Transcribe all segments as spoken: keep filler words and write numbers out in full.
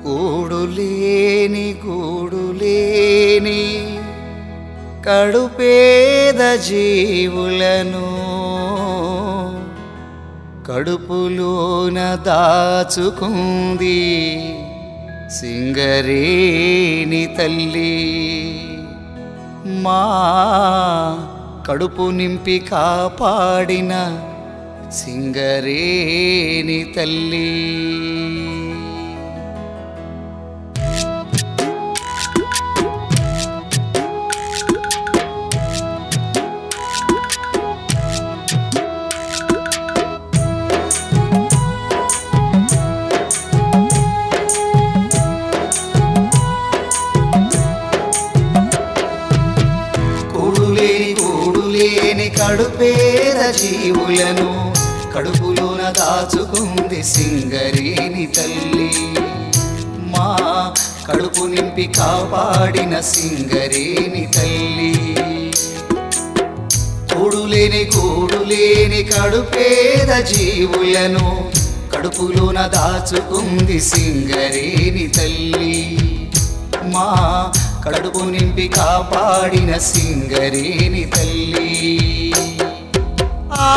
కూడులేని గూడులేని కడుపేద జీవులను కడుపులోన దాచుకుంది సింగరేణి తల్లి. మా కడుపు నింపి కాపాడిన సింగరేణి తల్లి. లేని కడుపేద జీవులను కడుపులోన దాచుకుంది సింగరేణి తల్లి. మా కడుపు నింపి కాపాడిన సింగరేణి తల్లి. కూడులేని గూడులేని కడుపేద జీవులను కడుపులోన దాచుకుంది సింగరేణి తల్లి. మా కడుపు నింపి కాపాడిన సింగరేణి తల్లి. ఆ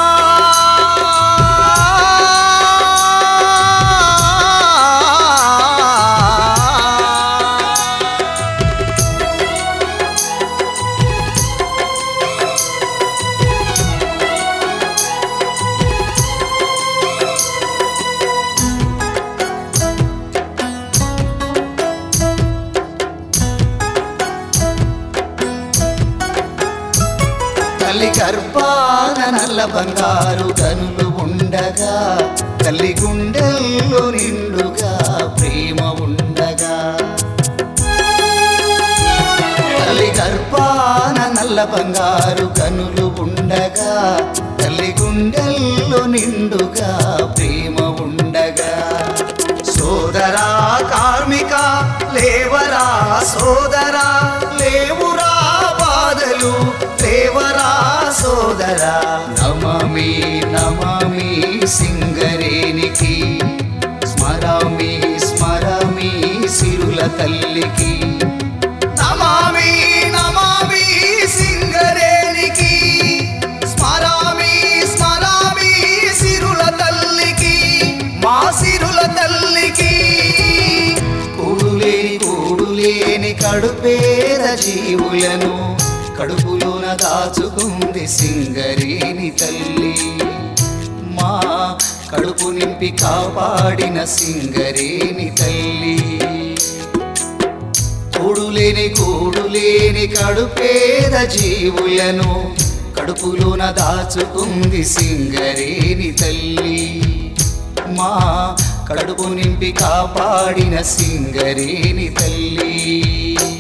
తల్లి గర్భాన నల్ల బంగారు కనులు ఉండగా తల్లి గుండెల్లో నిండుగా ప్రేమ ఉండగా. తల్లి గర్భాన నల్ల బంగారు కనులు ఉండగా తల్లి గుండెల్లో నిండుగా ప్రేమ ఉండగా. సోదరా కార్మిక లేవరా సోదరా లేవురా బాధలు లేవరా సోదరా. నమామి నమామి సింగరేణికి స్మరామి స్మరామి సిరుల తల్లికి. నమామి నమామి సింగరేణికి స్మరామి స్మరామి సిరుల తల్లికి మా సిరుల తల్లికి. కూడులేని కూడులేని కడుపేద జీవులను కడుపులోన దాచుకుంది సింగరేణి తల్లి. మా కడుపు నింపి కాపాడిన సింగరేణి తల్లి. కూడులేని కూడులేని కడుపేద జీవులను కడుపులోన దాచుకుంది సింగరేణి తల్లి. మా కడుపు నింపి కాపాడిన సింగరేణి తల్లి.